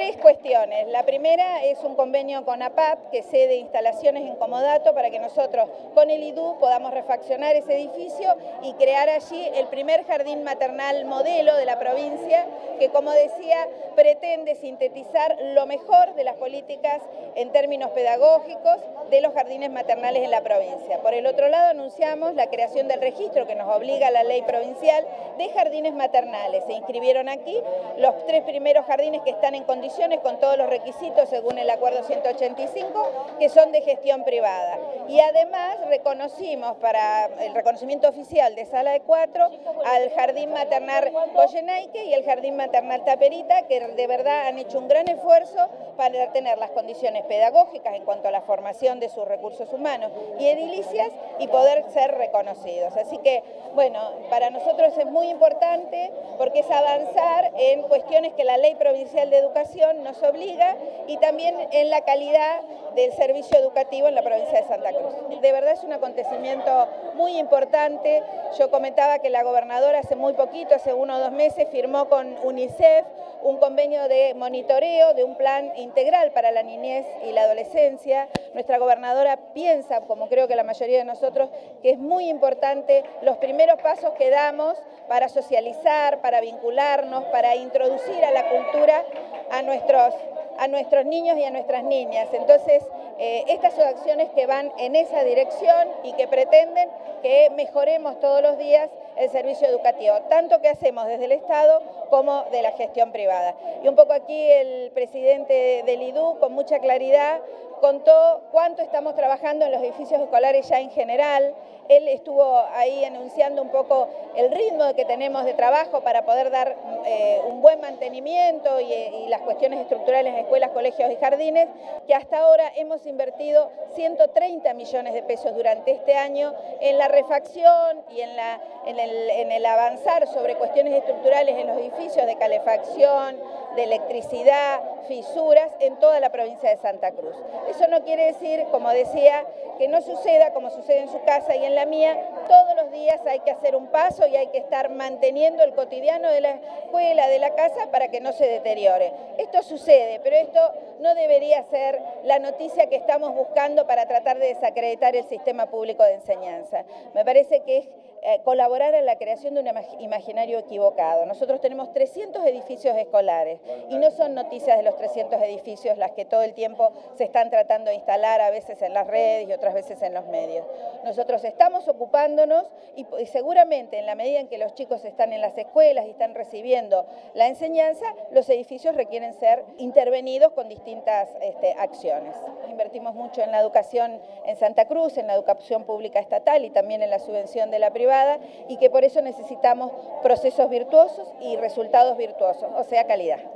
Tres cuestiones. La primera es un convenio con APAP que cede instalaciones en Comodato para que nosotros con el IDU podamos refaccionar ese edificio y crear allí el primer jardín maternal modelo de la provincia que, como decía, pretende sintetizar lo mejor de las políticas en términos pedagógicos de los jardines maternales en la provincia. Por el otro lado, anunciamos la creación del registro que nos obliga a la ley provincial de jardines maternales. Se inscribieron aquí los 3 primeros jardines que están en condiciones con todos los requisitos según el acuerdo 185, que son de gestión privada. Y además reconocimos para el reconocimiento oficial de Sala de 4 al Jardín Maternal Goyeneche y el Jardín Maternal Taperita, que de verdad han hecho un gran esfuerzo para tener las condiciones pedagógicas en cuanto a la formación de sus recursos humanos y edilicias y poder ser reconocidos. Así que, bueno, para nosotros es muy importante porque es avanzar en cuestiones que la Ley Provincial de Educación nos obliga y también en la calidad del servicio educativo en la provincia de Santa Cruz. De verdad es un acontecimiento muy importante. Yo comentaba que la gobernadora hace muy poquito, hace 1 o 2 meses, firmó con UNICEF un convenio de monitoreo de un plan integral para la niñez y la adolescencia. Nuestra gobernadora piensa, como creo que la mayoría de nosotros, que es muy importante los primeros pasos que damos para socializar, para vincularnos, para introducir a la cultura a nuestros niños y a nuestras niñas. Entonces, estas son acciones que van en esa dirección y que pretenden que mejoremos todos los días el servicio educativo, tanto que hacemos desde el Estado como de la gestión privada. Y un poco aquí el presidente del IDU, con mucha claridad, contó cuánto estamos trabajando en los edificios escolares ya en general. Él estuvo ahí anunciando un poco el ritmo que tenemos de trabajo para poder dar un buen mantenimiento y las cuestiones estructurales en escuelas, colegios y jardines, que hasta ahora hemos invertido 130 millones de pesos durante este año en la refacción y en el avanzar sobre cuestiones estructurales en los edificios de calefacción, de electricidad, fisuras en toda la provincia de Santa Cruz. Eso no quiere decir, como decía, que no suceda como sucede en su casa y en la mía. Todos los días hay que hacer un paso y hay que estar manteniendo el cotidiano de la escuela, de la casa, para que no se deteriore. Esto sucede, pero esto no debería ser la noticia que estamos buscando para tratar de desacreditar el sistema público de enseñanza. Me parece que es colaborar en la creación de un imaginario equivocado. Nosotros tenemos 300 edificios escolares y no son noticias de los 300 edificios las que todo el tiempo se están tratando de instalar, a veces en las redes y otras veces en los medios. Nosotros estamos ocupándonos y seguramente en la medida en que los chicos están en las escuelas y están recibiendo la enseñanza, los edificios requieren ser intervenidos con distintas acciones. Invertimos mucho en la educación en Santa Cruz, en la educación pública estatal y también en la subvención de la privada, y que por eso necesitamos procesos virtuosos y resultados virtuosos, o sea, calidad.